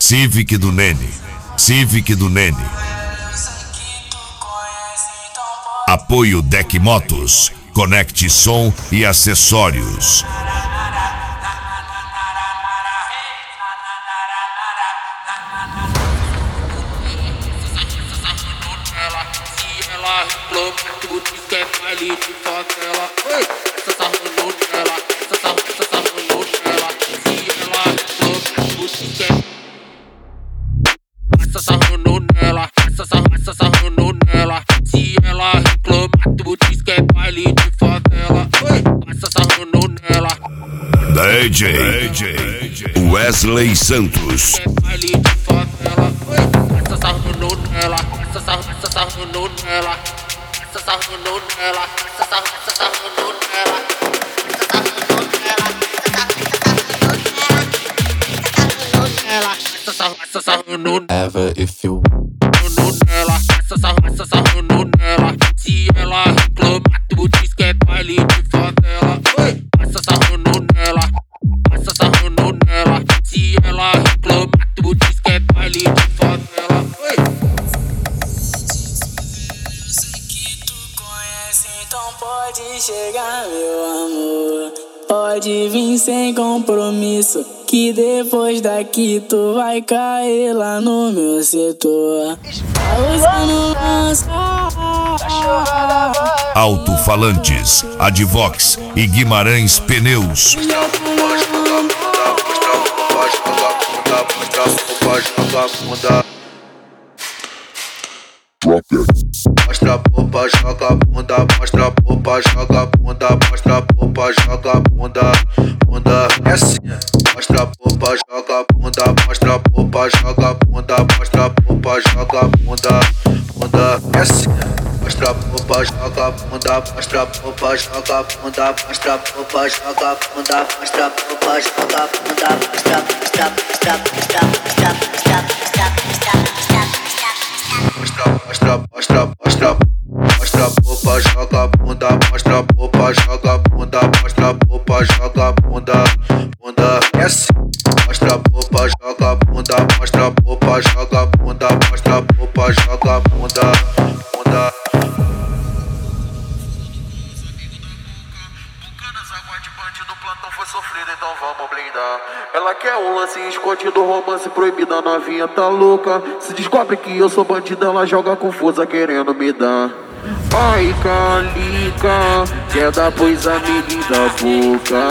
Civic do Nene. Civic do Nene. Apoio Deck Motos. Conecte som e acessórios. Ela reclama, tudo que é baile de favela. Essa sarrando nela, essa sarrando nela. Se ela reclama, tudo que é. Essa sarrando nela, essa sarrando nela. Se ela reclama, tudo que é baile de favela. Essa sarrando nela. DJ Wesley Santos. Baile de favela. Essa sarrando nela, essa sarrando nela. Essa sarrando nela, essa sarrando nela. Essa sarrando nela. Ever if you Nela, essa sarrando nela. Se ela reclama, tu diz que é baile de favela. Essa sarrando nela, essa sarrando nela. Se ela reclama, tu diz que é baile de favela. Sei que tu conhece, então pode chegar, meu amor. Pode vir sem compromisso, que depois daqui tu vai cair lá no meu setor. Usando Alto-falantes, Advox e Guimarães Pneus. Mostra a popa, joga a bunda, mostra a popa, joga a bunda, mostra a popa, joga a bunda, bunda é assim. Mostra a popa, joga a bunda, mostra a popa, joga a bunda, mostra a popa, joga a bunda, bunda é assim. Mostra a popa, joga a bunda, mostra a popa, joga a bunda, mostra a popa, joga a bunda, mostra a popa, joga a bunda, mostra a Mostra a popa, joga a bunda, mostra a popa, joga a bunda, mostra a popa, joga a bunda, bunda é assim. Mostra a popa, joga a bunda, mostra a popa, joga a bunda, mostra a popa, joga a bunda, bunda. Do plantão foi sofrido, então vamos blindar. Ela quer um lance escondido, romance proibido, a novinha tá louca. Se descobre que eu sou bandido, ela joga confusa querendo me dar. Ai, calica, quer dar pois a menina boca.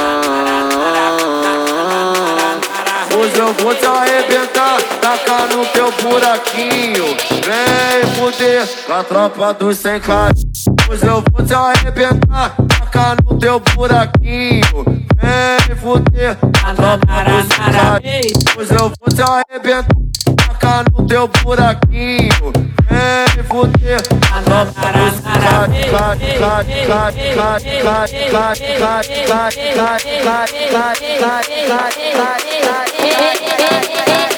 Hoje eu vou te arrebentar, tacar no teu buraquinho. Vem fuder com a tropa dos 100 caras. Hoje eu vou te arrebentar, tacar no teu buraquinho. Vem fuder com a tropa dos 100 caras. Hoje eu vou te arrebentar, tacar no teu buraquinho. Vem fuder com a tropa dos 100 caras.